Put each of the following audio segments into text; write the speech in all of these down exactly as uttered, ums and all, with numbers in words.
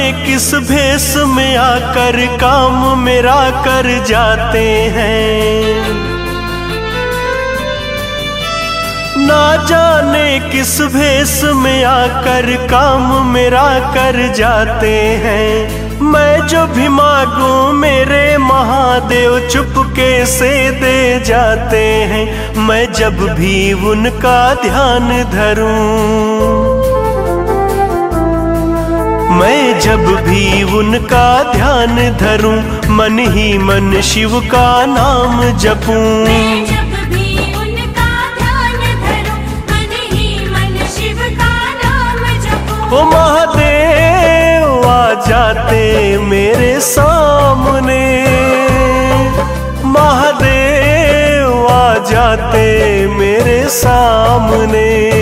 किस भेष में आकर काम मेरा कर जाते हैं। ना जाने किस भेष में आकर काम मेरा कर जाते हैं। मैं जो भी मांगूं मेरे महादेव चुपके से दे जाते हैं। मैं जब भी उनका ध्यान धरूं, मैं जब भी उनका ध्यान धरूं, मन ही मन शिव का नाम जपूं। मैं जब भी उनका ध्यान धरूं, मन ही मन शिव का नाम जपूं। ओ महादेव आ जाते मेरे सामने, महादेव आ जाते मेरे सामने।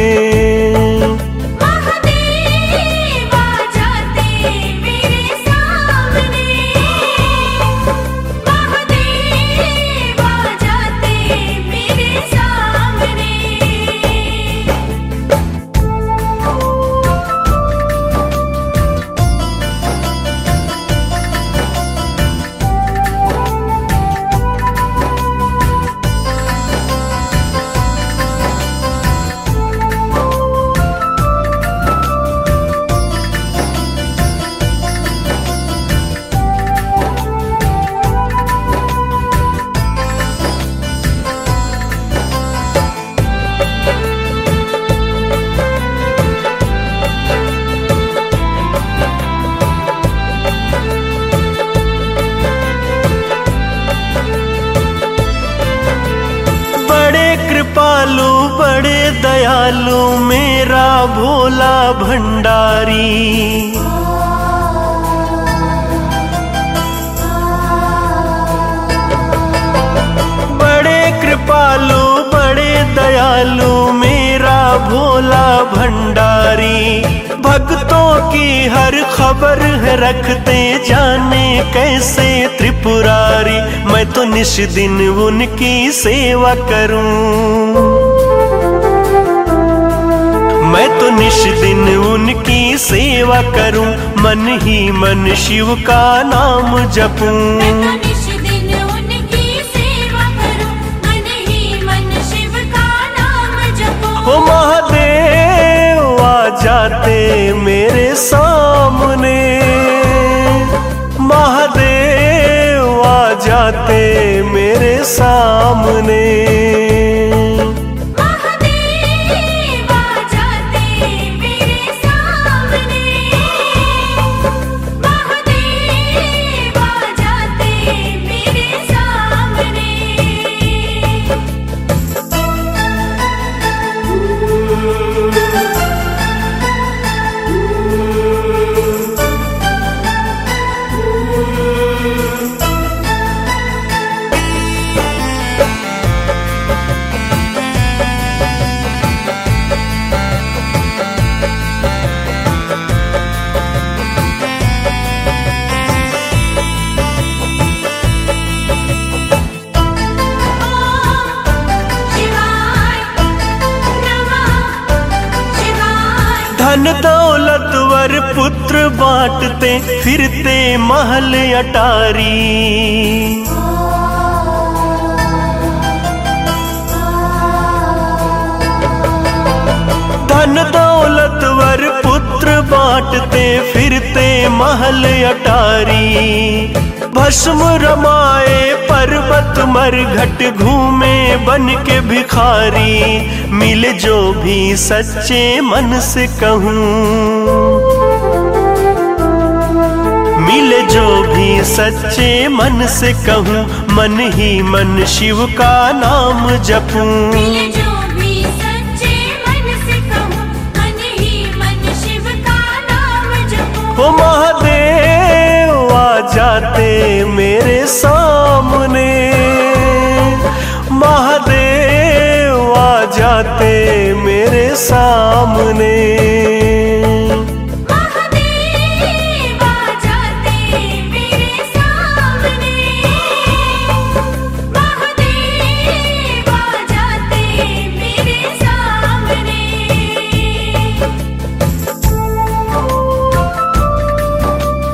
कृपालु बड़े दयालु मेरा भोला भंडारी। बड़े कृपालु बड़े दयालु मेरा भोला भंडारी। भक्तों की हर खबर है रखते जाने कैसे त्रिपुरारी। मैं तो निश दिन उनकी सेवा करूं, मैं तो निश दिन उनकी सेवा करूं। मन ही मन शिव का नाम जपूं। मैं तो निश दिन उनकी सेवा करूं, मन ही मन शिव का नाम जपूं। ओ महादेव आ जाते मेरे सामने, महादेव आ जाते मेरे सामने। महादेव आ जाते मेरे सामने, महादेव आ जाते मेरे सामने। धन दौलतवर पुत्र बांटते फिरते महल अटारी। धन दौलतवर पुत्र बांटते फिरते महल अटारी। भस्म रमाए पर्वत मरघट घूमे बन के भिखारी। मिले जो भी सच्चे मन से कहूँ, मिले जो भी सच्चे मन से कहूँ। मन ही मन शिव का नाम जपूं। मिले जो भी सच्चे मन से कहूं, मन ही मन शिव का नाम जपूं। ओ महादेव आ जाते मेरे सामने, महादेव आ जाते मेरे सामने। महादेव आ जाते मेरे सामने, महादेव आ जाते मेरे सामने।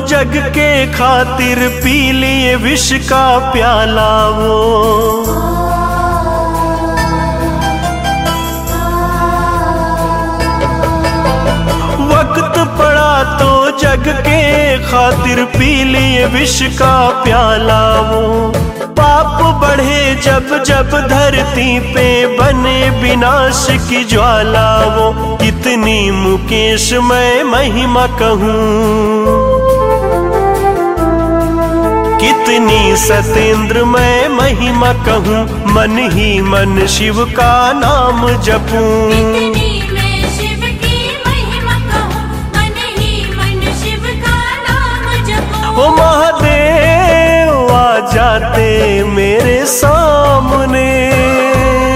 जग के खातिर पी लिए विष का प्याला वो। वक्त पड़ा तो जग के खातिर पी लिए विष का प्याला वो। पाप बढ़े जब जब धरती पे बने विनाश की ज्वाला वो। कितनी मुकेश मैं महिमा कहूँ, कितनी सतेंद्र मैं महिमा कहूँ। मन ही मन शिव का नाम जपूं। कितनी मैं शिव की महिमा कहूँ, मन ही मन शिव का नाम जपूं। वो महादेव आ जाते मेरे सामने,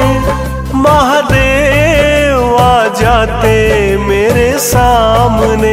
महादेव आ जाते मेरे सामने।